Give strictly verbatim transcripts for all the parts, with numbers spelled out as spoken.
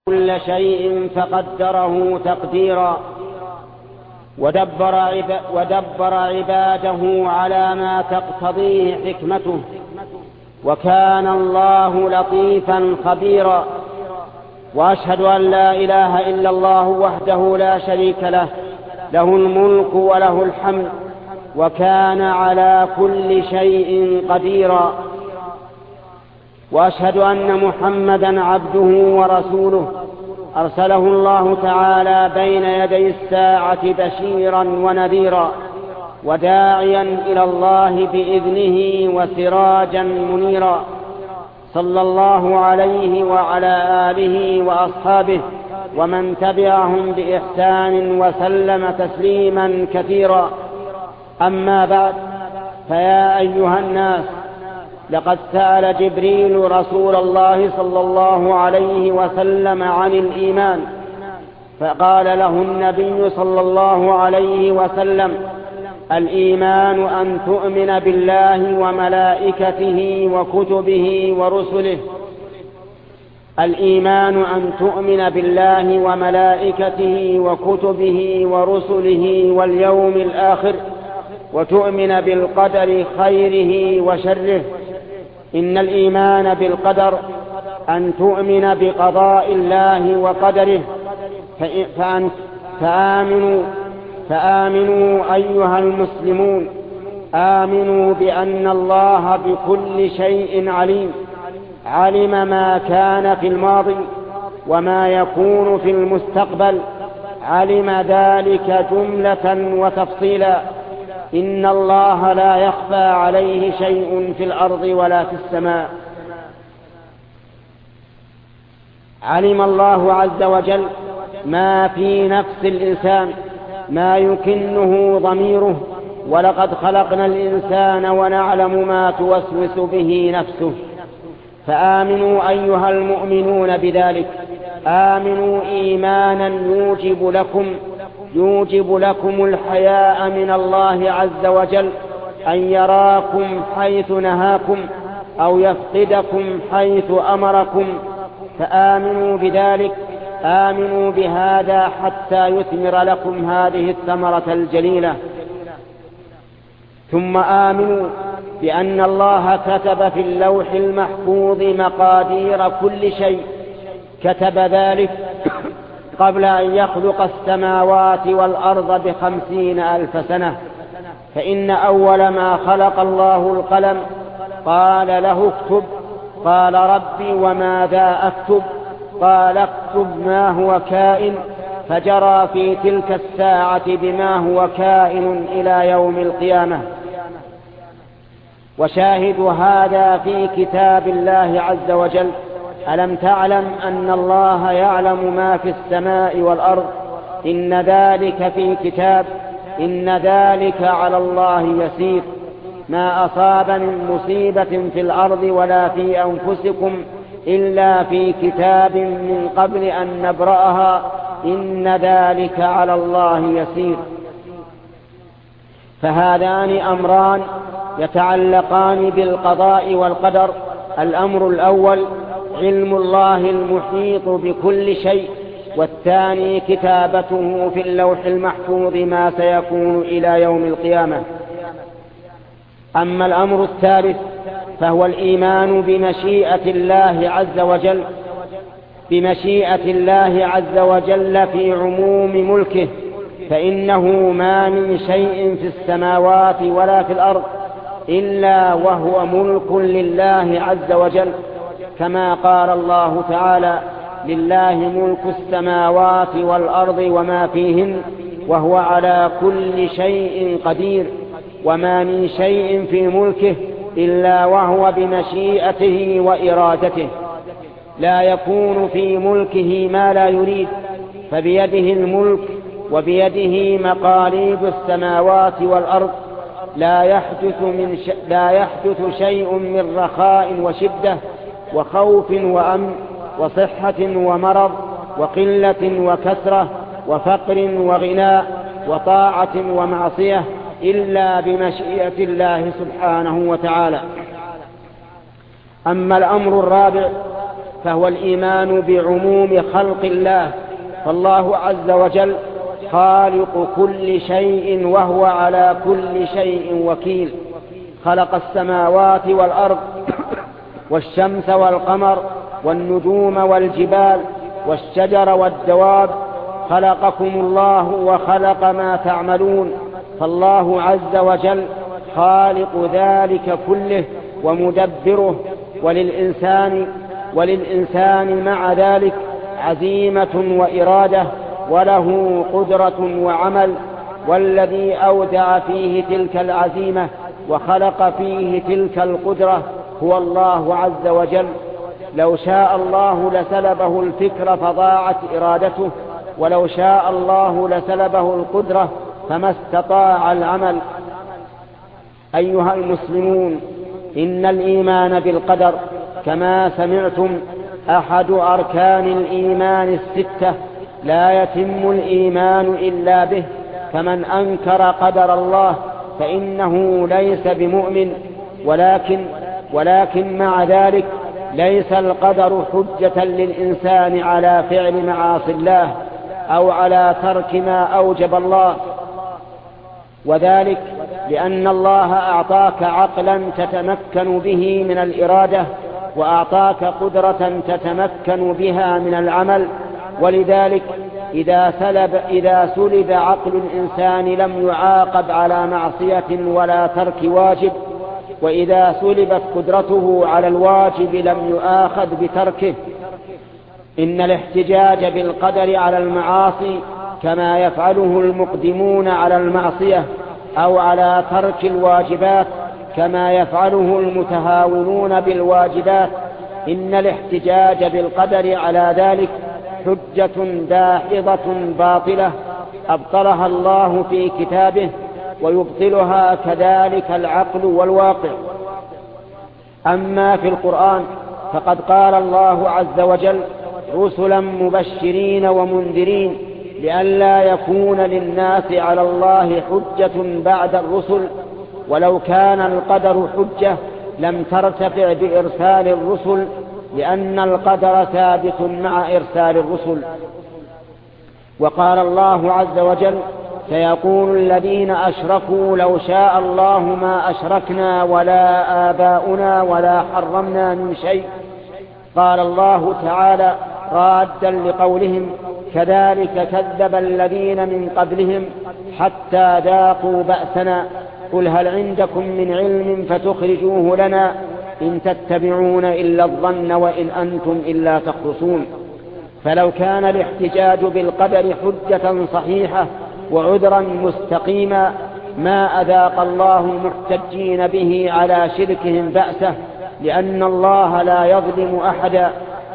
كل شيء فقدره تقديرا ودبر, عب ودبر عباده على ما تقتضيه حكمته، وكان الله لطيفا خبيرا. وأشهد أن لا إله إلا الله وحده لا شريك له، له الملك وله الحمد، وكان على كل شيء قديرا. وأشهد أن محمدا عبده ورسوله، أرسله الله تعالى بين يدي الساعة بشيرا ونذيرا، وداعيا إلى الله بإذنه وسراجا منيرا، صلى الله عليه وعلى آله وأصحابه ومن تبعهم بإحسان وسلم تسليما كثيرا. أما بعد، فيا أيها الناس، لقد سأل جبريل رسول الله صلى الله عليه وسلم عن الإيمان، فقال له النبي صلى الله عليه وسلم: الإيمان أن تؤمن بالله وملائكته وكتبه ورسله الإيمان أن تؤمن بالله وملائكته وكتبه ورسله واليوم الآخر، وتؤمن بالقدر خيره وشره. إن الإيمان بالقدر أن تؤمن بقضاء الله وقدره، فآمنوا فآمنوا أيها المسلمون، آمنوا بأن الله بكل شيء عليم، علم ما كان في الماضي وما يكون في المستقبل، علم ذلك جملة وتفصيلا. إن الله لا يخفى عليه شيء في الأرض ولا في السماء. علم الله عز وجل ما في نفس الإنسان، ما يكنه ضميره، ولقد خلقنا الإنسان ونعلم ما توسوس به نفسه. فآمنوا أيها المؤمنون بذلك، آمنوا إيمانا يوجب لكم يوجب لكم الحياء من الله عز وجل، أن يراكم حيث نهاكم أو يفقدكم حيث أمركم. فآمنوا بذلك، آمنوا بهذا حتى يثمر لكم هذه الثمرة الجليلة. ثم آمنوا بأن الله كتب في اللوح المحفوظ مقادير كل شيء، كتب ذلك قبل أن يخلق السماوات والأرض بخمسين ألف سنة. فإن أول ما خلق الله القلم، قال له اكتب، قال ربي وماذا أكتب؟ قال اكتب ما هو كائن، فجرى في تلك الساعة بما هو كائن إلى يوم القيامة. وشاهد هذا في كتاب الله عز وجل: ألم تعلم أن الله يعلم ما في السماء والأرض؟ إن ذلك في كتاب، إن ذلك على الله يسير. ما أصاب من مصيبة في الأرض ولا في أنفسكم إلا في كتاب من قبل أن نبرأها، إن ذلك على الله يسير. فهذان أمران يتعلقان بالقضاء والقدر. الأمر الأول علم الله المحيط بكل شيء، والثاني كتابته في اللوح المحفوظ ما سيكون إلى يوم القيامة. أما الأمر الثالث فهو الإيمان بمشيئة الله عز وجل، بمشيئة الله عز وجل في عموم ملكه، فإنه ما من شيء في السماوات ولا في الأرض إلا وهو ملك لله عز وجل، كما قال الله تعالى: لله ملك السماوات والأرض وما فيهن وهو على كل شيء قدير. وما من شيء في ملكه إلا وهو بمشيئته وإرادته، لا يكون في ملكه ما لا يريد، فبيده الملك وبيده مقاليد السماوات والأرض. لا يحدث, من ش... لا يحدث شيء من رخاء وشدة وخوف وأمن وصحة ومرض وقلة وكثرة وفقر وغناء وطاعة ومعصية إلا بمشيئة الله سبحانه وتعالى. أما الأمر الرابع فهو الإيمان بعموم خلق الله، فالله عز وجل خالق كل شيء وهو على كل شيء وكيل. خلق السماوات والأرض والشمس والقمر والنجوم والجبال والشجر والدواب، خلقكم الله وخلق ما تعملون، فالله عز وجل خالق ذلك كله ومدبره. وللإنسان وللإنسان مع ذلك عزيمة وإرادة، وله قدرة وعمل، والذي أودع فيه تلك العزيمة وخلق فيه تلك القدرة هو الله عز وجل. لو شاء الله لسلبه الفكر فضاعت إرادته، ولو شاء الله لسلبه القدرة فما استطاع العمل. أيها المسلمون، إن الإيمان بالقدر كما سمعتم أحد أركان الإيمان الستة، لا يتم الإيمان إلا به، فمن أنكر قدر الله فإنه ليس بمؤمن. ولكن ولكن مع ذلك ليس القدر حجة للإنسان على فعل معاصي الله أو على ترك ما أوجب الله، وذلك لأن الله أعطاك عقلا تتمكن به من الإرادة، وأعطاك قدرة تتمكن بها من العمل. ولذلك إذا سلب, إذا سلب عقل الإنسان لم يعاقب على معصية ولا ترك واجب، وإذا سلبت قدرته على الواجب لم يؤاخذ بتركه. إن الاحتجاج بالقدر على المعاصي كما يفعله المقدمون على المعصية أو على ترك الواجبات كما يفعله المتهاونون بالواجبات، إن الاحتجاج بالقدر على ذلك حجة داحضة باطلة أبطلها الله في كتابه، ويبطلها كذلك العقل والواقع. أما في القرآن فقد قال الله عز وجل: رسلا مبشرين ومنذرين لئلا يكون للناس على الله حجة بعد الرسل. ولو كان القدر حجة لم ترتفع بإرسال الرسل، لأن القدر ثابت مع إرسال الرسل. وقال الله عز وجل: سيقول الذين أشركوا لو شاء الله ما أشركنا ولا آباؤنا ولا حرمنا من شيء. قال الله تعالى رادا لقولهم: كذلك كذب الذين من قبلهم حتى ذاقوا بأسنا قل هل عندكم من علم فتخرجوه لنا إن تتبعون إلا الظن وإن أنتم إلا تخرصون. فلو كان الاحتجاج بالقدر حجة صحيحة وعذرا مستقيما ما أذاق الله المحتجين به على شركهم بأسه، لأن الله لا يظلم أحدا.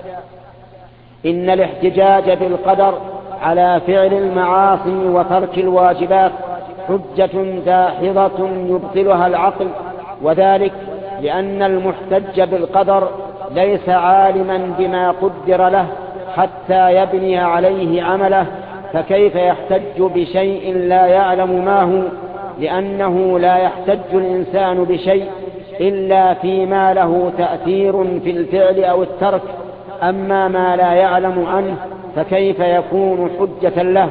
إن الاحتجاج بالقدر على فعل المعاصي وترك الواجبات حجة داحضة يبطلها العقل، وذلك لأن المحتج بالقدر ليس عالما بما قدر له حتى يبني عليه عمله، فكيف يحتج بشيء لا يعلم ما هو؟ لأنه لا يحتج الإنسان بشيء إلا فيما له تأثير في الفعل أو الترك، أما ما لا يعلم عنه فكيف يكون حجة له؟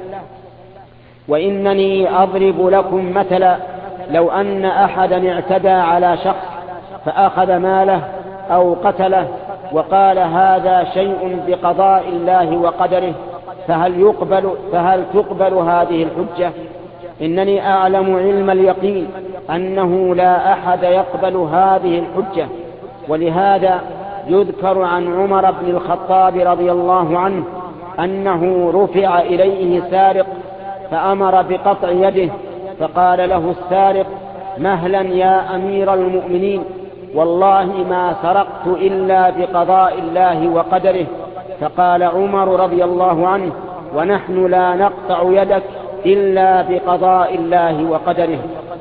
وإنني أضرب لكم مثلا: لو أن أحدا اعتدى على شخص فأخذ ماله أو قتله وقال هذا شيء بقضاء الله وقدره، فهل يقبل فهل تقبل هذه الحجة؟ إنني أعلم علم اليقين أنه لا أحد يقبل هذه الحجة. ولهذا يذكر عن عمر بن الخطاب رضي الله عنه أنه رفع إليه سارق فأمر بقطع يده، فقال له السارق: مهلا يا أمير المؤمنين، والله ما سرقت إلا بقضاء الله وقدره. فقال عمر رضي الله عنه: ونحن لا نقطع يدك إلا بقضاء الله وقدره.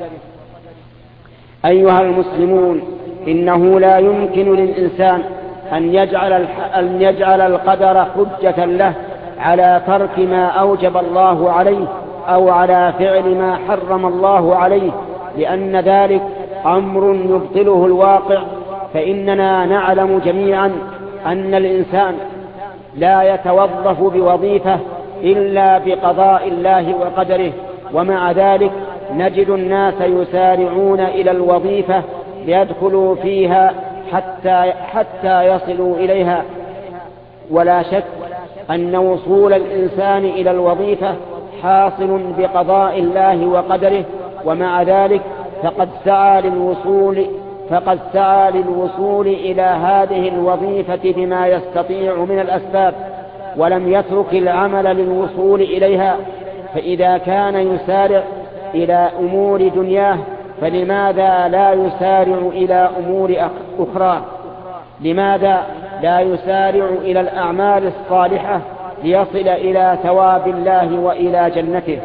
أيها المسلمون، إنه لا يمكن للإنسان أن يجعل, أن يجعل القدر حجة له على ترك ما أوجب الله عليه أو على فعل ما حرم الله عليه، لأن ذلك أمر يبطله الواقع. فإننا نعلم جميعا أن الإنسان لا يتوظف بوظيفة إلا بقضاء الله وقدره، ومع ذلك نجد الناس يسارعون إلى الوظيفة ليدخلوا فيها حتى, حتى يصلوا إليها. ولا شك أن وصول الإنسان إلى الوظيفة حاصل بقضاء الله وقدره، ومع ذلك فقد سعى للوصول فقد سعى للوصول إلى هذه الوظيفة بما يستطيع من الأسباب، ولم يترك العمل للوصول إليها. فإذا كان يسارع إلى أمور دنياه فلماذا لا يسارع إلى أمور أخرى؟ لماذا لا يسارع إلى الأعمال الصالحة ليصل إلى ثواب الله وإلى جنته؟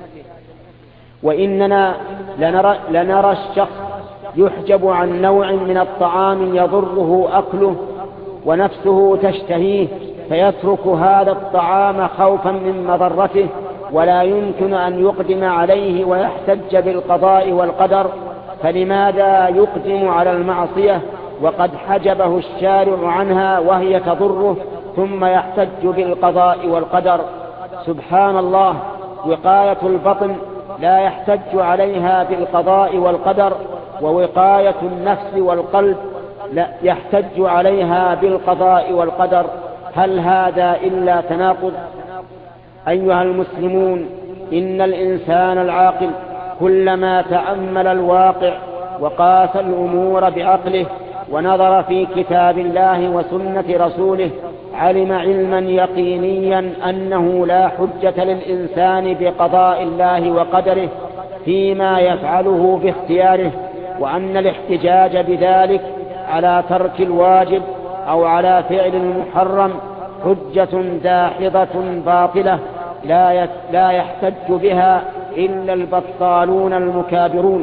وإننا لنرى, لنرى الشخص يحجب عن نوع من الطعام يضره أكله ونفسه تشتهيه فيترك هذا الطعام خوفا من مضرته، ولا يمكن أن يقدم عليه ويحتج بالقضاء والقدر. فلماذا يقدم على المعصية وقد حجبه الشارع عنها وهي تضره ثم يحتج بالقضاء والقدر؟ سبحان الله، وقاية البطن لا يحتج عليها بالقضاء والقدر، ووقاية النفس والقلب لا يحتج عليها بالقضاء والقدر. هل هذا إلا تناقض؟ أيها المسلمون، إن الإنسان العاقل كلما تأمل الواقع وقاس الأمور بعقله ونظر في كتاب الله وسنة رسوله علم علما يقينيا أنه لا حجة للإنسان بقضاء الله وقدره فيما يفعله باختياره، وأن الاحتجاج بذلك على ترك الواجب أو على فعل المحرم حجة داحضة باطلة لا يحتج بها إلا البطالون المكابرون.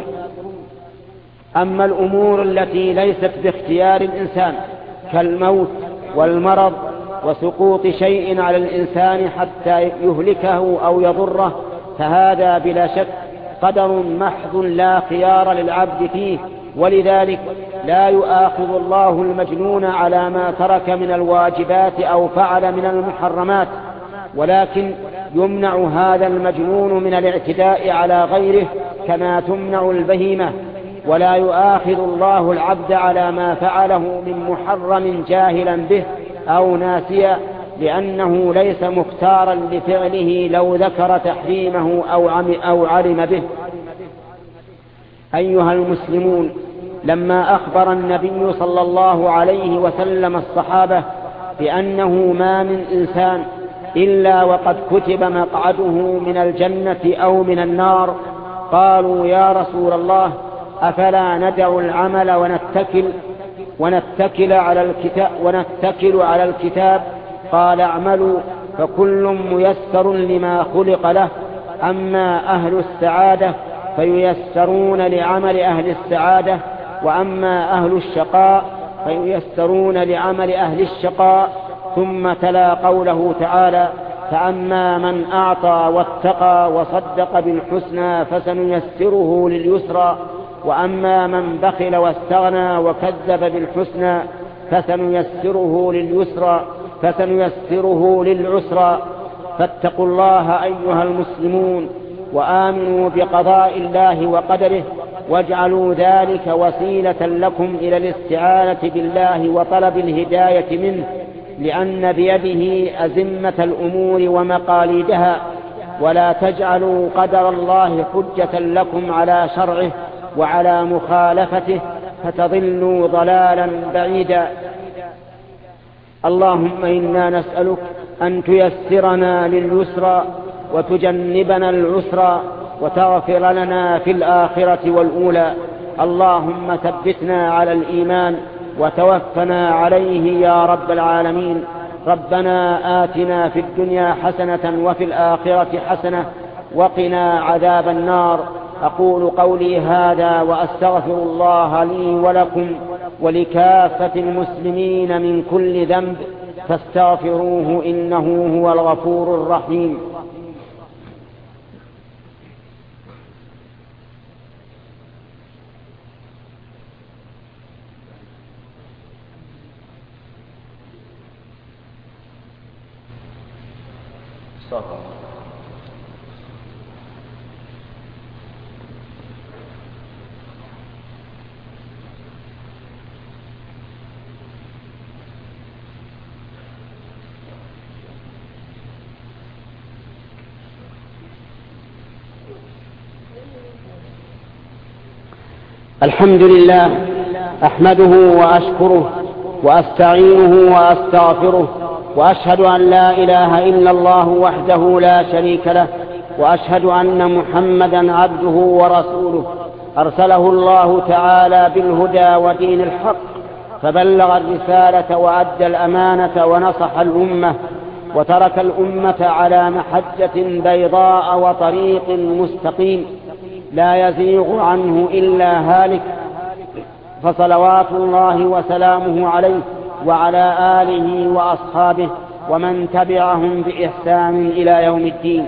أما الأمور التي ليست باختيار الإنسان كالموت والمرض وسقوط شيء على الإنسان حتى يهلكه أو يضره فهذا بلا شك قدر محض لا خيار للعبد فيه، ولذلك لا يؤاخذ الله المجنون على ما ترك من الواجبات أو فعل من المحرمات، ولكن يمنع هذا المجنون من الاعتداء على غيره كما تمنع البهيمة. ولا يؤاخذ الله العبد على ما فعله من محرم جاهلا به أو ناسيا، لأنه ليس مختارا لفعله لو ذكر تحريمه أو علم به. أيها المسلمون، لما أخبر النبي صلى الله عليه وسلم الصحابة بأنه ما من إنسان إلا وقد كتب مقعده من الجنة أو من النار، قالوا يا رسول الله أفلا ندع العمل ونتكل ونتكل على الكتاب ونتكل على الكتاب؟ قال اعملوا فكل ميسر لما خلق له، أما أهل السعادة فييسرون لعمل أهل السعادة، وأما أهل الشقاء فييسرون لعمل أهل الشقاء. ثم تلا قوله تعالى فأما من أعطى واتقى وصدق بالحسنى فسنيسره لليسرى، وأما من بخل واستغنى وكذب بالحسنى فسنيسره لليسرى فسنيسره للعسرى. فاتقوا الله أيها المسلمون وآمنوا بقضاء الله وقدره، واجعلوا ذلك وسيلة لكم إلى الاستعانة بالله وطلب الهداية منه، لأن بيده أزمة الأمور ومقاليدها. ولا تجعلوا قدر الله حجة لكم على شرعه وعلى مخالفته فتضلوا ضلالا بعيدا. اللهم إنا نسألك أن تيسرنا لليسرى وتجنبنا العسرى وتغفر لنا في الآخرة والأولى. اللهم ثبتنا على الإيمان وتوفنا عليه يا رب العالمين. ربنا آتنا في الدنيا حسنة وفي الآخرة حسنة وقنا عذاب النار. أقول قولي هذا وأستغفر الله لي ولكم ولكافة المسلمين من كل ذنب فاستغفروه إنه هو الغفور الرحيم. الحمد لله، أحمده وأشكره وأستعينه وأستغفره، وأشهد أن لا إله إلا الله وحده لا شريك له، وأشهد أن محمدا عبده ورسوله أرسله الله تعالى بالهدى ودين الحق، فبلغ الرسالة وأدى الأمانة ونصح الأمة، وترك الأمة على محجة بيضاء وطريق مستقيم لا يزيغ عنه إلا هالك، فصلوات الله وسلامه عليه وعلى آله وأصحابه ومن تبعهم بإحسان إلى يوم الدين.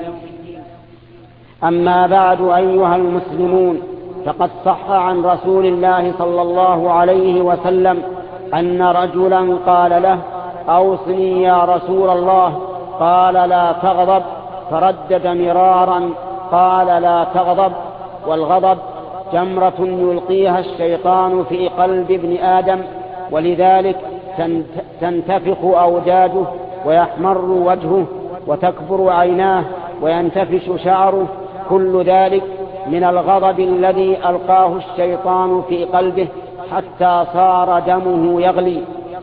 أما بعد، أيها المسلمون، فقد صح عن رسول الله صلى الله عليه وسلم أن رجلا قال له: أوصني يا رسول الله. قال: لا تغضب. فردد مرارا: قال: لا تغضب. والغضب جمرة يلقيها الشيطان في قلب ابن آدم، ولذلك تنتفخ أوداجه ويحمر وجهه وتكبر عيناه وينتفش شعره، كل ذلك من الغضب الذي ألقاه الشيطان في قلبه حتى صار دمه يغلي.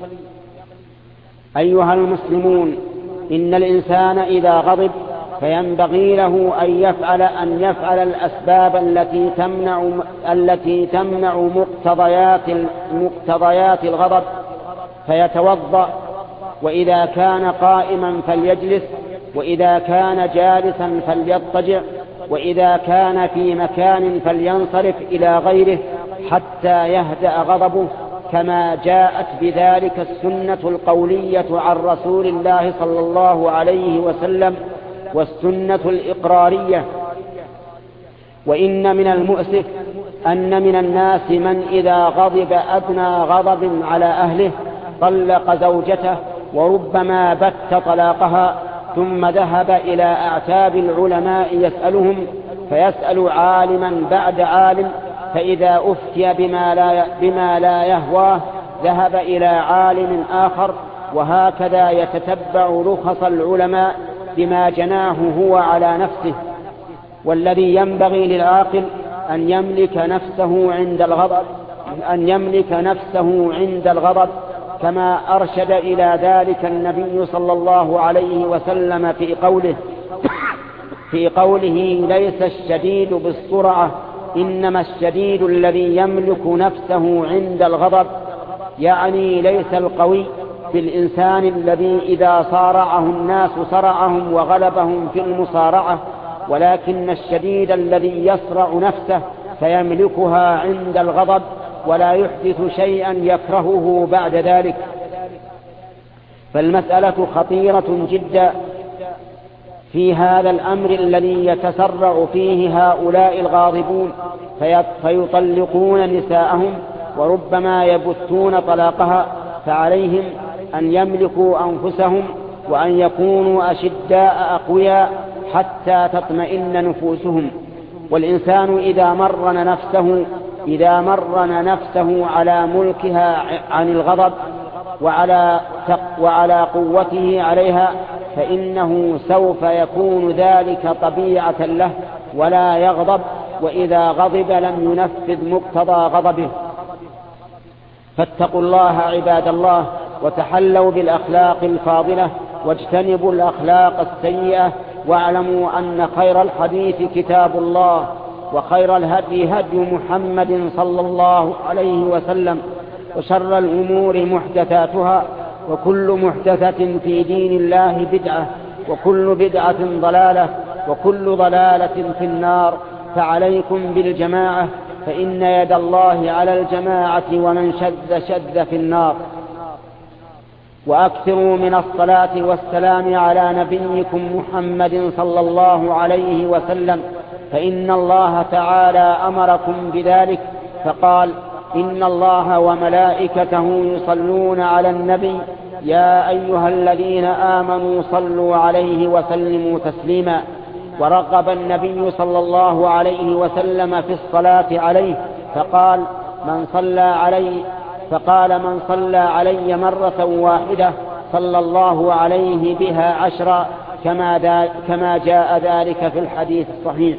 أيها المسلمون، إن الإنسان إذا غضب فينبغي له أن يفعل أن يفعل الأسباب التي تمنع التي تمنع مقتضيات مقتضيات الغضب، فيتوضأ، وإذا كان قائما فليجلس، وإذا كان جالسا فليضطجع، وإذا كان في مكان فلينصرف إلى غيره حتى يهدأ غضبه، كما جاءت بذلك السنة القولية عن رسول الله صلى الله عليه وسلم والسنة الإقرارية. وإن من المؤسف أن من الناس من إذا غضب أدنى غضب على أهله طلق زوجته، وربما بت طلاقها، ثم ذهب إلى أعتاب العلماء يسألهم، فيسأل عالما بعد عالم، فإذا أفتي بما لا, بما لا يهواه ذهب إلى عالم آخر، وهكذا يتتبع رخص العلماء بما جناه هو على نفسه. والذي ينبغي للعاقل أن يملك نفسه عند الغضب أن يملك نفسه عند الغضب كما أرشد إلى ذلك النبي صلى الله عليه وسلم في قوله في قوله ليس الشديد بالسرعة، إنما الشديد الذي يملك نفسه عند الغضب، يعني ليس القوي بالإنسان الذي إذا صارعه الناس صرعهم وغلبهم في المصارعة، ولكن الشديد الذي يصرع نفسه فيملكها عند الغضب ولا يحدث شيئا يكرهه بعد ذلك. فالمسألة خطيرة جدا في هذا الأمر الذي يتسرع فيه هؤلاء الغاضبون فيطلقون نساءهم وربما يبثون طلاقها، فعليهم أن يملكوا أنفسهم وأن يكونوا أشداء أقوياء حتى تطمئن نفوسهم. والإنسان إذا مرن نفسه إذا مرن نفسه على ملكها عن الغضب وعلى وعلى قوته عليها، فإنه سوف يكون ذلك طبيعة له ولا يغضب، وإذا غضب لم ينفذ مقتضى غضبه. فاتقوا الله عباد الله، وتحلوا بالأخلاق الفاضلة، واجتنبوا الأخلاق السيئة، واعلموا أن خير الحديث كتاب الله، وخير الهدي هدي محمد صلى الله عليه وسلم، وشر الأمور محدثاتها، وكل محدثة في دين الله بدعة، وكل بدعة ضلالة، وكل ضلالة في النار. فعليكم بالجماعة، فإن يد الله على الجماعة، ومن شذ شذ في النار. وأكثروا من الصلاة والسلام على نبيكم محمد صلى الله عليه وسلم، فإن الله تعالى أمركم بذلك، فقال: إن الله وملائكته يصلون على النبي يا أيها الذين آمنوا صلوا عليه وسلموا تسليما. ورغب النبي صلى الله عليه وسلم في الصلاة عليه فقال من صلى علي فقال من صلى علي مرة واحدة صلى الله عليه بها عشرا كما, كما جاء ذلك في الحديث الصحيح.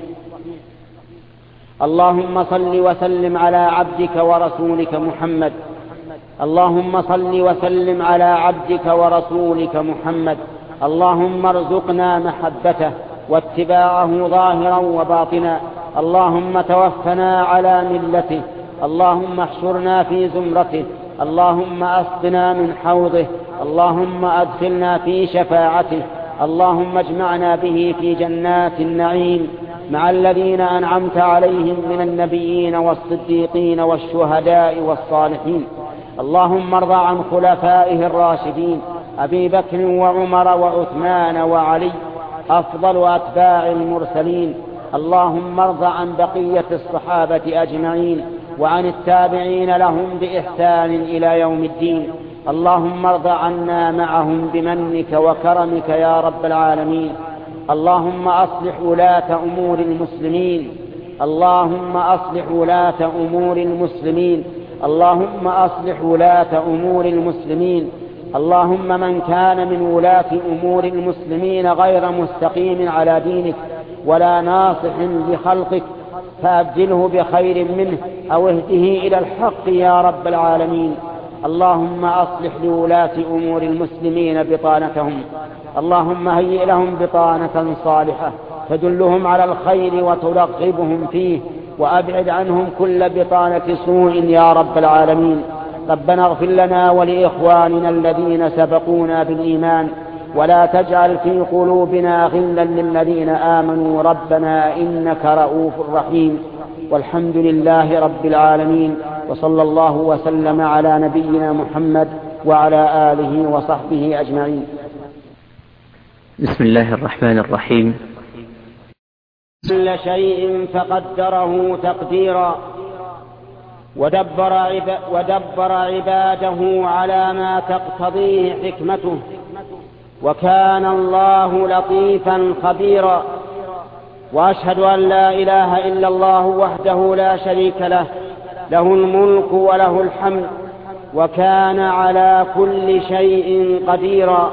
اللهم صل وسلم على عبدك ورسولك محمد اللهم صل وسلم على عبدك ورسولك محمد اللهم ارزقنا محبته واتباعه ظاهرا وباطنا. اللهم توفنا على ملته. اللهم احشرنا في زمرته. اللهم اسقنا من حوضه. اللهم ادخلنا في شفاعته. اللهم اجمعنا به في جنات النعيم مع الذين أنعمت عليهم من النبيين والصديقين والشهداء والصالحين. اللهم ارض عن خلفائه الراشدين أبي بكر وعمر وعثمان وعلي أفضل أتباع المرسلين. اللهم ارض عن بقية الصحابة أجمعين وعن التابعين لهم بإحسان إلى يوم الدين. اللهم ارض عنا معهم بمنك وكرمك يا رب العالمين. اللهم أصلح ولاة أمور المسلمين اللهم أصلح ولاة أمور المسلمين اللهم أصلح ولاة أمور المسلمين. اللهم من كان من ولاة أمور المسلمين غير مستقيم على دينك ولا ناصح لخلقك فأبدله بخير منه أو اهده إلى الحق يا رب العالمين. اللهم أصلح لولاة أمور المسلمين بطانتهم. اللهم هيئ لهم بطانة صالحة تدلهم على الخير وترغبهم فيه وأبعد عنهم كل بطانة سوء يا رب العالمين. ربنا اغفر لنا ولإخواننا الذين سبقونا بالإيمان ولا تجعل في قلوبنا غلا للذين آمنوا ربنا إنك رؤوف رحيم. والحمد لله رب العالمين وصلى الله وسلم على نبينا محمد وعلى آله وصحبه أجمعين. بسم الله الرحمن الرحيم. كل شيء فقدره تقديرا ودبر, عب... ودبر عباده على ما تقتضيه حكمته وكان الله لطيفا خبيرا. وأشهد أن لا إله إلا الله وحده لا شريك له له الملك وله الحمد وكان على كل شيء قديرا.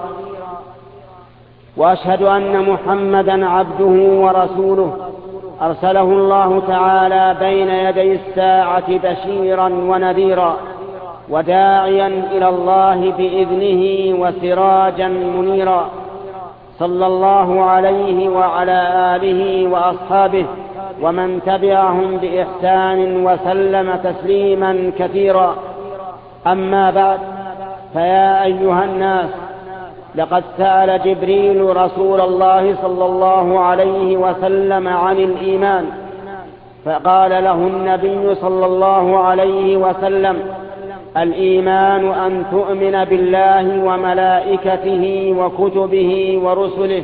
وأشهد أن محمدا عبده ورسوله أرسله الله تعالى بين يدي الساعة بشيرا ونذيرا وداعيا إلى الله بإذنه وسراجا منيرا. صلى الله عليه وعلى آله وأصحابه ومن تبعهم بإحسان وسلم تسليما كثيرا. أما بعد، فيا أيها الناس، لقد سأل جبريل رسول الله صلى الله عليه وسلم عن الإيمان، فقال له النبي صلى الله عليه وسلم: الإيمان أن تؤمن بالله وملائكته وكتبه ورسله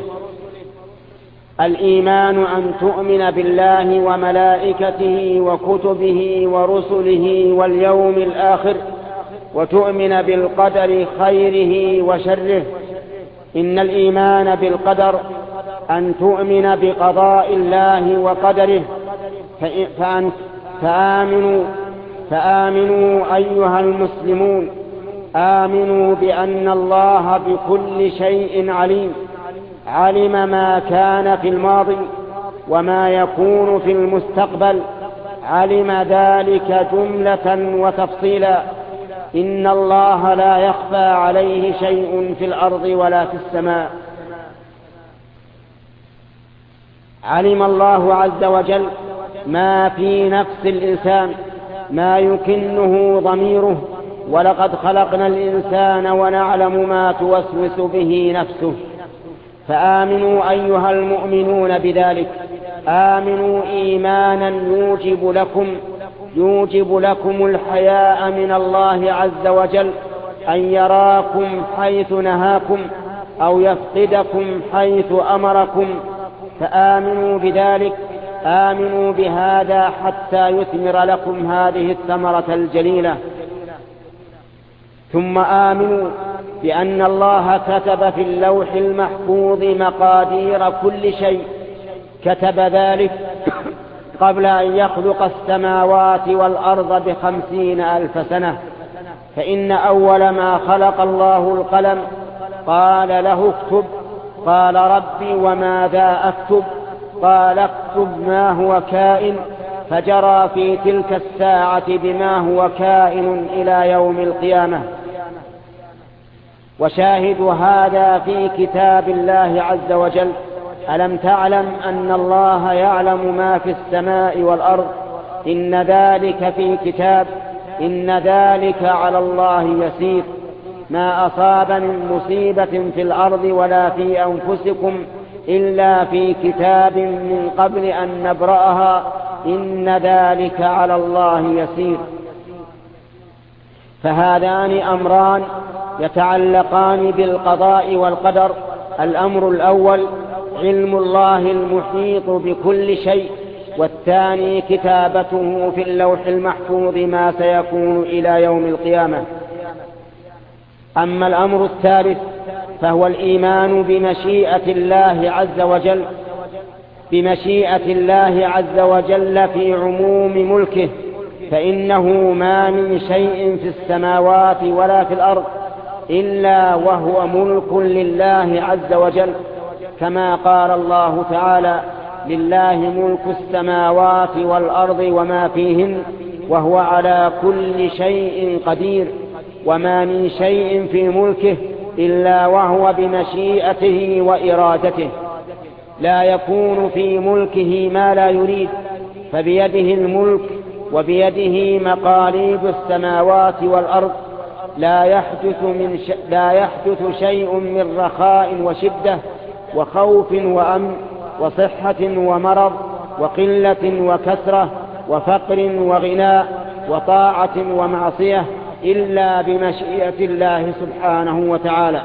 الإيمان أن تؤمن بالله وملائكته وكتبه ورسله واليوم الآخر وتؤمن بالقدر خيره وشره. إن الإيمان بالقدر أن تؤمن بقضاء الله وقدره. فأنت فآمنوا فآمنوا أيها المسلمون، آمنوا بأن الله بكل شيء عليم، علم ما كان في الماضي وما يكون في المستقبل، علم ذلك جملة وتفصيلا. إن الله لا يخفى عليه شيء في الأرض ولا في السماء. علم الله عز وجل ما في نفس الإنسان، ما يكنه ضميره، ولقد خلقنا الإنسان ونعلم ما توسوس به نفسه. فآمنوا أيها المؤمنون بذلك، آمنوا إيمانا يوجب لكم يوجب لكم الحياء من الله عز وجل، أن يراكم حيث نهاكم أو يفقدكم حيث أمركم. فآمنوا بذلك آمنوا بهذا حتى يثمر لكم هذه الثمرة الجليلة. ثم آمنوا بأن الله كتب في اللوح المحفوظ مقادير كل شيء، كتب ذلك قبل أن يخلق السماوات والأرض بخمسين ألف سنة. فإن أول ما خلق الله القلم قال له اكتب، قال ربي وماذا أكتب؟ قال اكتب ما هو كائن، فجرى في تلك الساعة بما هو كائن إلى يوم القيامة. وشاهد هذا في كتاب الله عز وجل: ألم تعلم أن الله يعلم ما في السماء والأرض، إن ذلك في كتاب، إن ذلك على الله يسير. ما أصاب من مصيبة في الأرض ولا في أنفسكم إلا في كتاب من قبل أن نبرأها، إن ذلك على الله يسير. فهذان أمران يتعلقان بالقضاء والقدر. الأمر الأول علم الله المحيط بكل شيء، والثاني كتابته في اللوح المحفوظ ما سيكون إلى يوم القيامة. أما الأمر الثالث فهو الإيمان بمشيئة الله عز وجل، بمشيئة الله عز وجل في عموم ملكه، فإنه ما من شيء في السماوات ولا في الأرض إلا وهو ملك لله عز وجل، كما قال الله تعالى: لله ملك السماوات والأرض وما فيهن وهو على كل شيء قدير. وما من شيء في ملكه إلا وهو بمشيئته وإرادته، لا يكون في ملكه ما لا يريد، فبيده الملك وبيده مقاليد السماوات والأرض. لا يحدث, من ش... لا يحدث شيء من رخاء وشدة وخوف وأمن وصحة ومرض وقلة وكثرة وفقر وغناء وطاعة ومعصية إلا بمشيئة الله سبحانه وتعالى.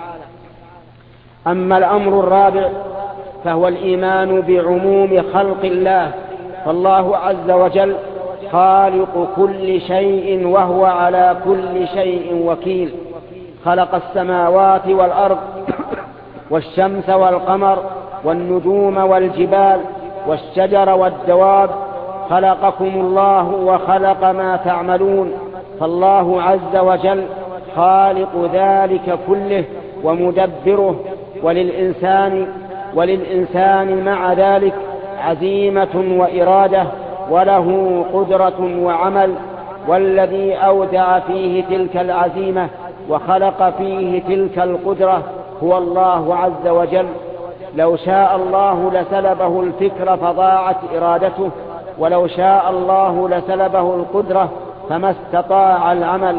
أما الأمر الرابع فهو الإيمان بعموم خلق الله، فالله عز وجل خالق كل شيء وهو على كل شيء وكيل. خلق السماوات والأرض والشمس والقمر والنجوم والجبال والشجر والدواب، خلقكم الله وخلق ما تعملون، فالله عز وجل خالق ذلك كله ومدبره. وللإنسان وللإنسان مع ذلك عزيمة وإرادة، وله قدرة وعمل، والذي أودع فيه تلك العزيمة وخلق فيه تلك القدرة هو الله عز وجل. لو شاء الله لسلبه الفكر فضاعت إرادته، ولو شاء الله لسلبه القدرة فما استطاع العمل.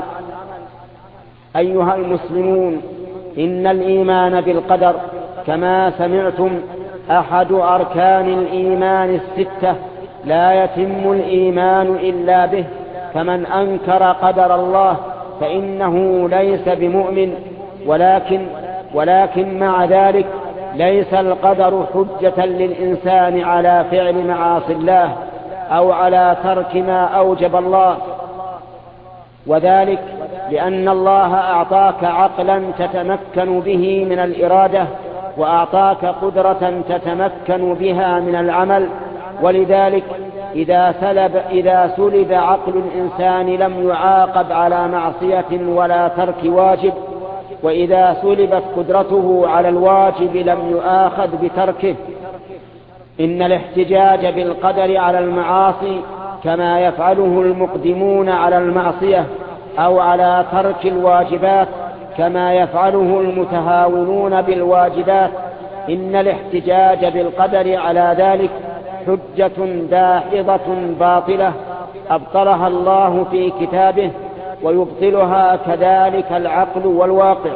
أيها المسلمون، إن الإيمان بالقدر كما سمعتم أحد أركان الإيمان الستة، لا يتم الإيمان إلا به. فمن أنكر قدر الله فإنه ليس بمؤمن، ولكن ولكن مع ذلك ليس القدر حجة للإنسان على فعل معاصي الله أو على ترك ما أوجب الله، وذلك لأن الله أعطاك عقلا تتمكن به من الإرادة، وأعطاك قدرة تتمكن بها من العمل. ولذلك إذا سلب, إذا سلب عقل الإنسان لم يعاقب على معصية ولا ترك واجب، وإذا سلبت قدرته على الواجب لم يؤاخذ بتركه. إن الاحتجاج بالقدر على المعاصي كما يفعله المقدمون على المعصية أو على ترك الواجبات كما يفعله المتهاونون بالواجبات، إن الاحتجاج بالقدر على ذلك حجة داحضة باطلة أبطلها الله في كتابه، ويبطلها كذلك العقل والواقع.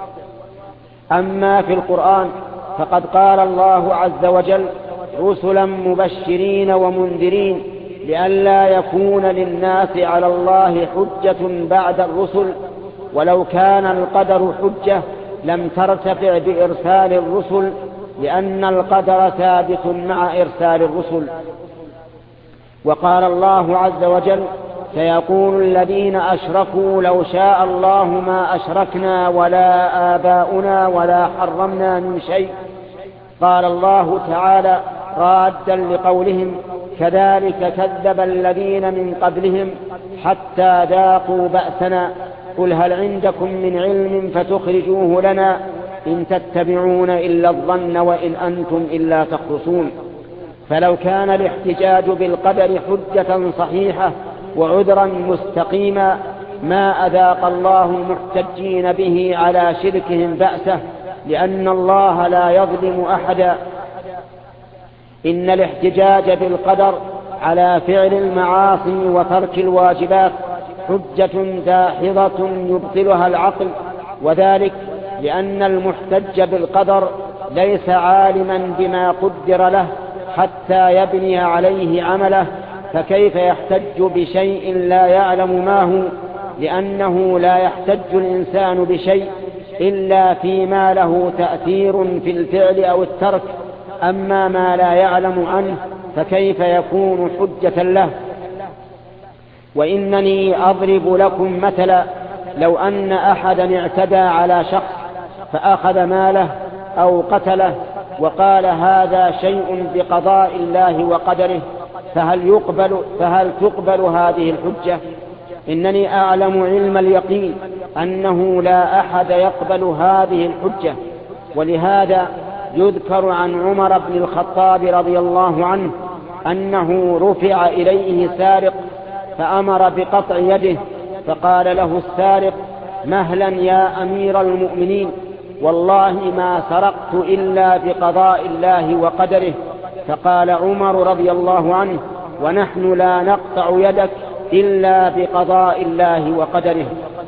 أما في القرآن فقد قال الله عز وجل: رسلا مبشرين ومنذرين لئلا يكون للناس على الله حجة بعد الرسل. ولو كان القدر حجة لم ترتفع بإرسال الرسل لأن القدر ثابت مع إرسال الرسل. وقال الله عز وجل: سيقول الذين أشركوا لو شاء الله ما أشركنا ولا آباؤنا ولا حرمنا من شيء. قال الله تعالى رادا لقولهم: كذلك كذب الذين من قبلهم حتى ذاقوا بأسنا قل هل عندكم من علم فتخرجوه لنا إن تتبعون إلا الظن وإن أنتم إلا تخرصون. فلو كان الاحتجاج بالقدر حجة صحيحة وعذرا مستقيما ما أذاق الله المحتجين به على شركهم بأسه، لأن الله لا يظلم أحدا. إن الاحتجاج بالقدر على فعل المعاصي وترك الواجبات حجة داحضة يبطلها العقل، وذلك لأن المحتج بالقدر ليس عالما بما قدر له حتى يبني عليه عمله، فكيف يحتج بشيء لا يعلم ما هو؟ لأنه لا يحتج الإنسان بشيء إلا فيما له تأثير في الفعل أو الترك، أما ما لا يعلم عنه فكيف يكون حجة له؟ وإنني أضرب لكم مثلا: لو أن أحدا اعتدى على شخص فأخذ ماله أو قتله وقال هذا شيء بقضاء الله وقدره، فهل يقبل فهل تقبل هذه الحجة؟ إنني أعلم علم اليقين أنه لا أحد يقبل هذه الحجة. ولهذا يذكر عن عمر بن الخطاب رضي الله عنه أنه رفع إليه سارق فأمر بقطع يده، فقال له السارق: مهلا يا أمير المؤمنين، والله ما سرقت إلا بقضاء الله وقدره. فقال عمر رضي الله عنه: ونحن لا نقطع يدك إلا بقضاء الله وقدره.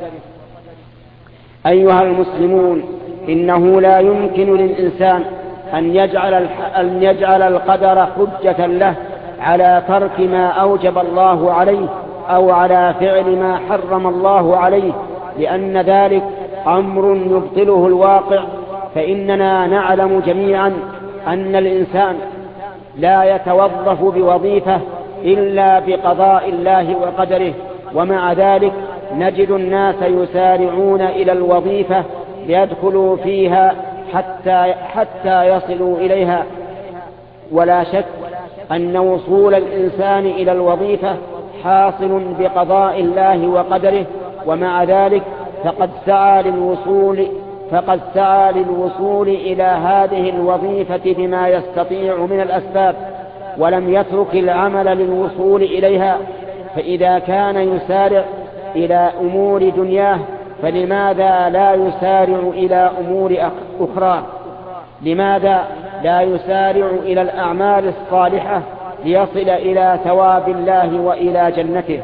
أيها المسلمون، إنه لا يمكن للإنسان أن يجعل, أن يجعل القدر حجة له على ترك ما أوجب الله عليه أو على فعل ما حرم الله عليه، لأن ذلك أمر يبطله الواقع. فإننا نعلم جميعا أن الإنسان لا يتوظف بوظيفة إلا بقضاء الله وقدره، ومع ذلك نجد الناس يسارعون إلى الوظيفة ليدخلوا فيها حتى, حتى يصلوا إليها. ولا شك أن وصول الإنسان إلى الوظيفة حاصل بقضاء الله وقدره، ومع ذلك فقد سعى للوصول فقد سعى للوصول إلى هذه الوظيفة بما يستطيع من الأسباب، ولم يترك العمل للوصول إليها. فإذا كان يسارع إلى أمور دنياه فلماذا لا يسارع إلى أمور أخرى؟ لماذا لا يسارع إلى الأعمال الصالحة ليصل إلى ثواب الله وإلى جنته؟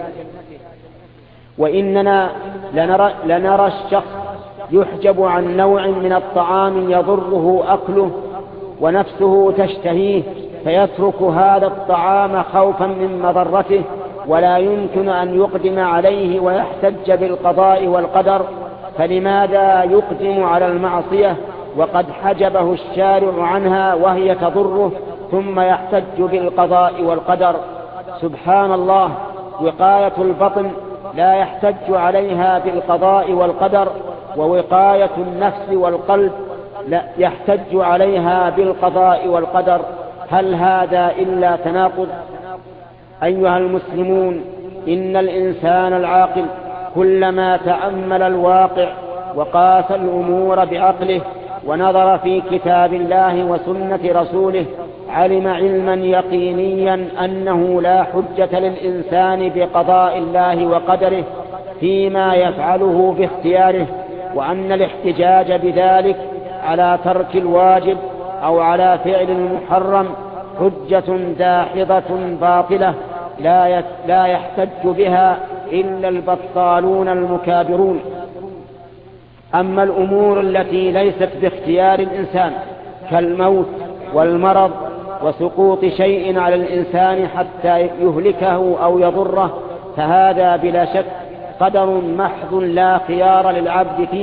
وإننا لنرى, لنرى الشخص يحجب عن نوع من الطعام يضره أكله ونفسه تشتهيه فيترك هذا الطعام خوفا من مضرته، ولا يمكن أن يقدم عليه ويحتج بالقضاء والقدر. فلماذا يقدم على المعصية وقد حجبه الشارع عنها وهي تضره ثم يحتج بالقضاء والقدر؟ سبحان الله، وقاية البطن لا يحتج عليها بالقضاء والقدر، ووقاية النفس والقلب لا يحتج عليها بالقضاء والقدر. هل هذا إلا تناقض؟ أيها المسلمون، إن الإنسان العاقل كلما تأمل الواقع وقاس الأمور بعقله ونظر في كتاب الله وسنة رسوله علم علما يقينيا أنه لا حجة للإنسان بقضاء الله وقدره فيما يفعله باختياره، وأن الاحتجاج بذلك على ترك الواجب أو على فعل المحرم حجة داحضة باطلة لا يحتج بها إلا البطالون المكابرون. أما الأمور التي ليست باختيار الإنسان كالموت والمرض وسقوط شيء على الإنسان حتى يهلكه أو يضره فهذا بلا شك قدر محض لا خيار للعبد فيه،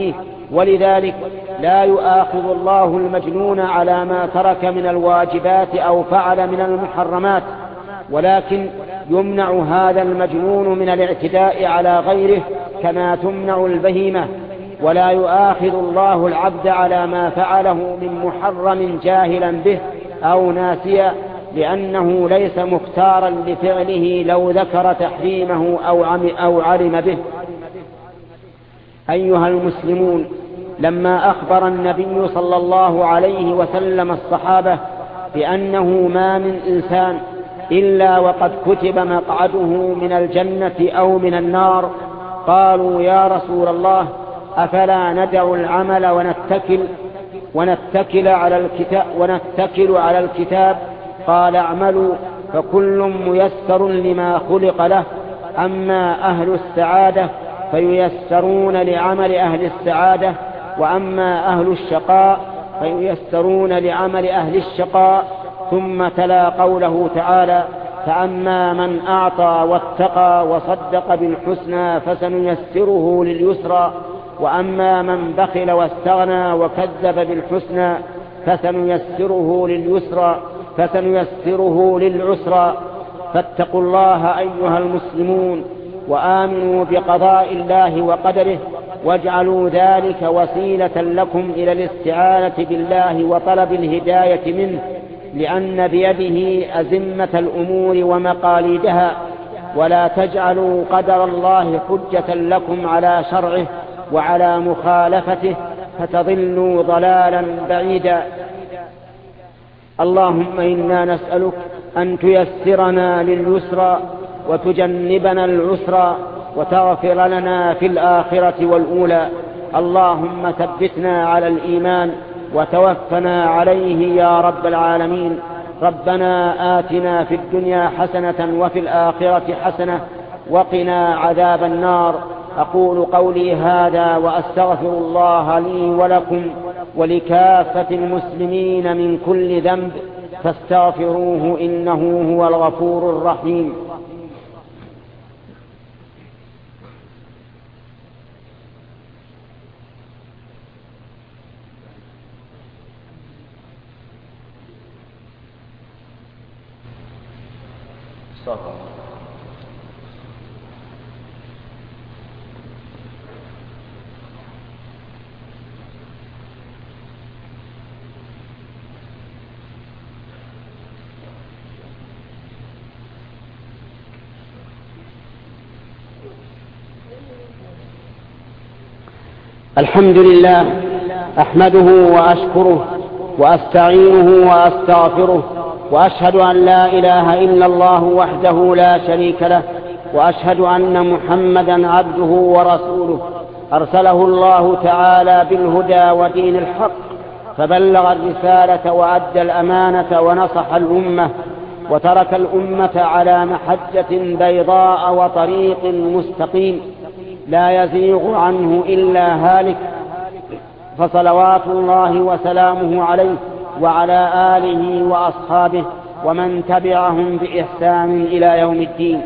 ولذلك لا يؤاخذ الله المجنون على ما ترك من الواجبات أو فعل من المحرمات، ولكن يمنع هذا المجنون من الاعتداء على غيره كما تمنع البهيمة. ولا يؤاخذ الله العبد على ما فعله من محرم جاهلا به أو ناسيا، لأنه ليس مختارا لفعله لو ذكر تحريمه أو علم به. أيها المسلمون، لما أخبر النبي صلى الله عليه وسلم الصحابة بأنه ما من إنسان إلا وقد كتب مقعده من الجنة أو من النار، قالوا يا رسول الله أفلا ندع العمل ونتكل ونتكل على الكتاب ونتكل على الكتاب؟ قال اعملوا فكل ميسر لما خلق له، أما أهل السعادة فييسرون لعمل أهل السعادة، وأما أهل الشقاء فييسرون لعمل أهل الشقاء. ثم تلا قوله تعالى: فأما من أعطى واتقى وصدق بالحسنى فسنيسره لليسرى، وأما من بخل واستغنى وكذب بالحسنى فسنيسره لليسرى فسنيسره للعسرى. فاتقوا الله أيها المسلمون، وآمنوا بقضاء الله وقدره، واجعلوا ذلك وسيلة لكم إلى الاستعانة بالله وطلب الهداية منه، لأن بيده أزمة الأمور ومقاليدها. ولا تجعلوا قدر الله حجة لكم على شرعه وعلى مخالفته فتضلوا ضلالا بعيدا. اللهم إنا نسألك أن تيسرنا لليسرى وتجنبنا العسرى وتغفر لنا في الآخرة والأولى. اللهم ثبتنا على الإيمان وتوفنا عليه يا رب العالمين. ربنا آتنا في الدنيا حسنة وفي الآخرة حسنة وقنا عذاب النار. أقول قولي هذا وأستغفر الله لي ولكم ولكافة المسلمين من كل ذنب، فاستغفروه إنه هو الغفور الرحيم. الحمد لله، أحمده وأشكره وأستعينه وأستغفره، وأشهد أن لا إله إلا الله وحده لا شريك له، وأشهد أن محمدا عبده ورسوله أرسله الله تعالى بالهدى ودين الحق، فبلغ الرسالة وأدى الأمانة ونصح الأمة، وترك الأمة على محجة بيضاء وطريق مستقيم لا يزيغ عنه إلا هالك، فصلوات الله وسلامه عليه وعلى آله وأصحابه ومن تبعهم بإحسان إلى يوم الدين.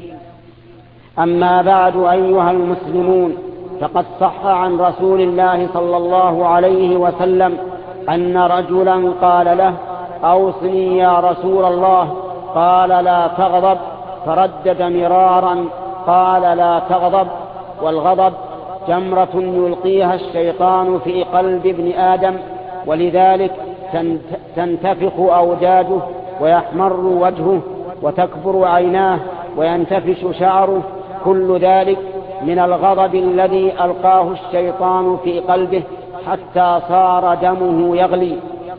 أما بعد أيها المسلمون، فقد صح عن رسول الله صلى الله عليه وسلم أن رجلا قال له: أوصني يا رسول الله. قال: لا تغضب. فردد مرارا: قال: لا تغضب. والغضب جمرة يلقيها الشيطان في قلب ابن آدم، ولذلك تنتفخ أوداجه ويحمر وجهه وتكبر عيناه وينتفش شعره، كل ذلك من الغضب الذي ألقاه الشيطان في قلبه حتى صار دمه يغلي.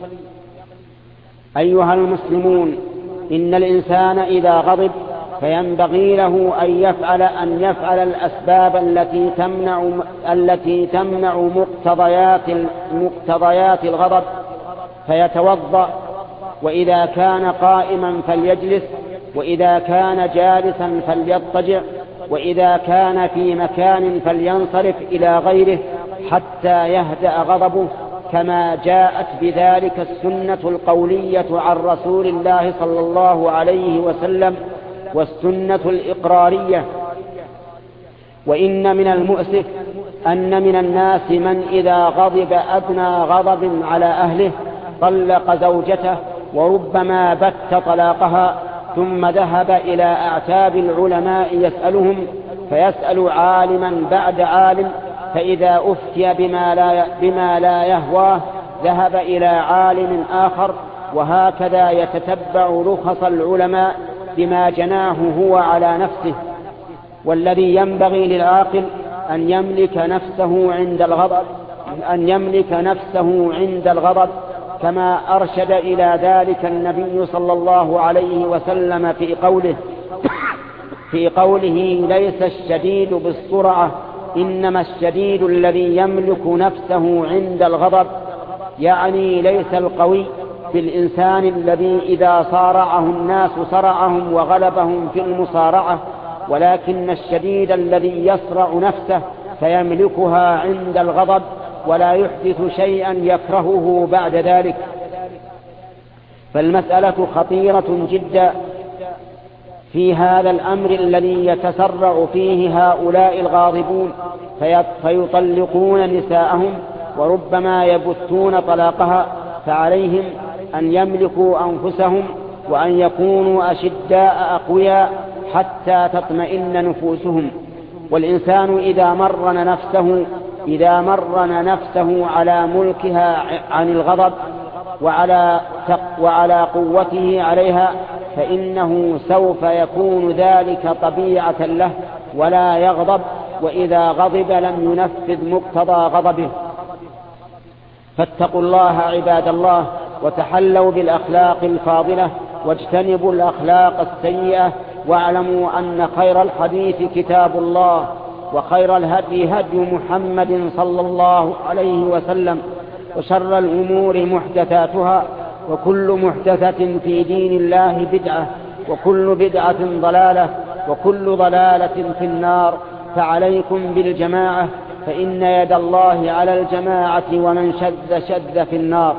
أيها المسلمون، إن الإنسان إذا غضب فينبغي له أن يفعل أن يفعل الأسباب التي تمنع التي تمنع مقتضيات مقتضيات الغضب، فيتوضأ، وإذا كان قائما فليجلس، وإذا كان جالسا فليضطجع، وإذا كان في مكان فلينصرف إلى غيره حتى يهدأ غضبه، كما جاءت بذلك السنة القولية عن رسول الله صلى الله عليه وسلم والسنة الإقرارية. وإن من المؤسف أن من الناس من إذا غضب أدنى غضب على أهله طلق زوجته وربما بت طلاقها، ثم ذهب إلى أعتاب العلماء يسألهم، فيسأل عالما بعد عالم، فإذا أفتي بما لا, بما لا يهواه ذهب إلى عالم آخر، وهكذا يتتبع رخص العلماء بما جناه هو على نفسه. والذي ينبغي للعاقل أن يملك نفسه عند الغضب أن يملك نفسه عند الغضب كما أرشد إلى ذلك النبي صلى الله عليه وسلم في قوله في قوله ليس الشديد بالسرعة إنما الشديد الذي يملك نفسه عند الغضب، يعني ليس القوي بالإنسان الذي إذا صارعه الناس صرعهم وغلبهم في المصارعة، ولكن الشديد الذي يصرع نفسه فيملكها عند الغضب ولا يحدث شيئا يكرهه بعد ذلك. فالمسألة خطيرة جدا في هذا الأمر الذي يتسرع فيه هؤلاء الغاضبون فيطلقون نساءهم وربما يبثون طلاقها، فعليهم أن يملكوا أنفسهم وأن يكونوا أشداء أقوياء حتى تطمئن نفوسهم. والإنسان إذا مرن نفسه إذا مرن نفسه على ملكها عن الغضب وعلى وعلى قوته عليها فإنه سوف يكون ذلك طبيعة له ولا يغضب، وإذا غضب لم ينفذ مقتضى غضبه. فاتقوا الله عباد الله وتحلوا بالأخلاق الفاضلة واجتنبوا الأخلاق السيئة، واعلموا أن خير الحديث كتاب الله وخير الهدي هدي محمد صلى الله عليه وسلم، وشر الأمور محدثاتها، وكل محدثة في دين الله بدعة، وكل بدعة ضلالة، وكل ضلالة في النار. فعليكم بالجماعة فإن يد الله على الجماعة ومن شذ شذ في النار.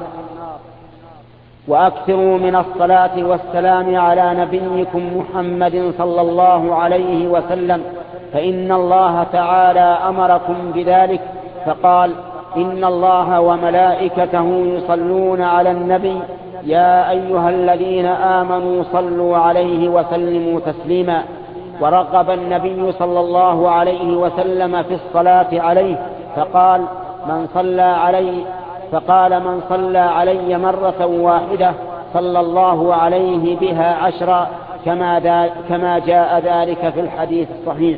وأكثروا من الصلاة والسلام على نبيكم محمد صلى الله عليه وسلم، فإن الله تعالى أمركم بذلك فقال: إن الله وملائكته يصلون على النبي يا أيها الذين آمنوا صلوا عليه وسلموا تسليما. ورغب النبي صلى الله عليه وسلم في الصلاة عليه فقال: من صلى علي فقال من صلى علي مرة واحدة صلى الله عليه بها عشرا، كما, كما جاء ذلك في الحديث الصحيح.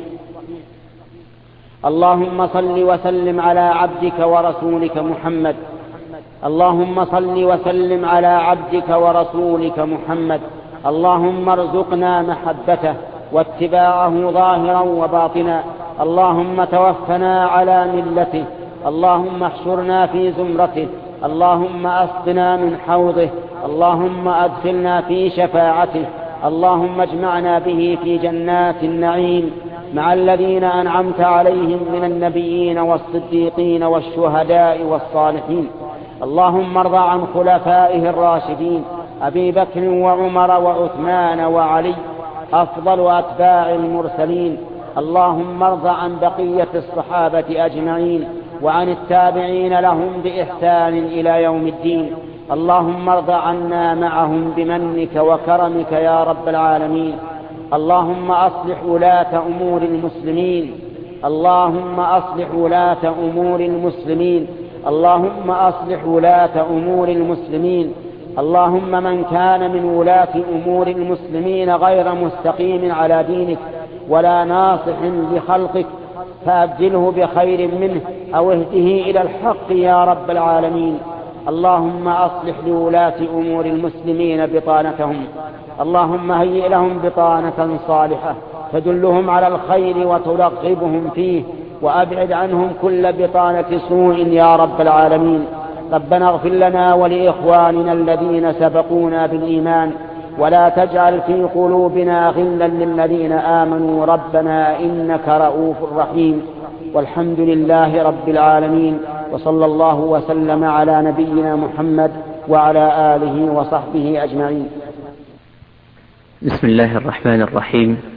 اللهم صل وسلم على عبدك ورسولك محمد اللهم صل وسلم على عبدك ورسولك محمد اللهم ارزقنا محبته واتباعه ظاهرا وباطنا. اللهم توفنا على ملته، اللهم احشرنا في زمرته، اللهم اسقنا من حوضه، اللهم ادخلنا في شفاعته، اللهم اجمعنا به في جنات النعيم مع الذين أنعمت عليهم من النبيين والصديقين والشهداء والصالحين. اللهم ارض عن خلفائه الراشدين أبي بكر وعمر وعثمان وعلي أفضل أتباع المرسلين. اللهم ارض عن بقية الصحابة أجمعين وعن التابعين لهم بإحسان إلى يوم الدين. اللهم ارض عنا معهم بمنك وكرمك يا رب العالمين. اللهم أصلح ولاة أمور المسلمين اللهم أصلح ولاة أمور المسلمين اللهم أصلح ولاة أمور المسلمين اللهم من كان من ولاة أمور المسلمين غير مستقيم على دينك ولا ناصح لخلقك فأبدله بخير منه أو اهده إلى الحق يا رب العالمين. اللهم أصلح لولاة أمور المسلمين بطانتهم اللهم هيئ لهم بطانة صالحة تدلهم على الخير وترغبهم فيه، وأبعد عنهم كل بطانة سوء يا رب العالمين. ربنا اغفر لنا ولإخواننا الذين سبقونا بالإيمان ولا تجعل في قلوبنا غلا للذين آمنوا ربنا إنك رؤوف رحيم. والحمد لله رب العالمين، وصلى الله وسلم على نبينا محمد وعلى آله وصحبه أجمعين. بسم الله الرحمن الرحيم.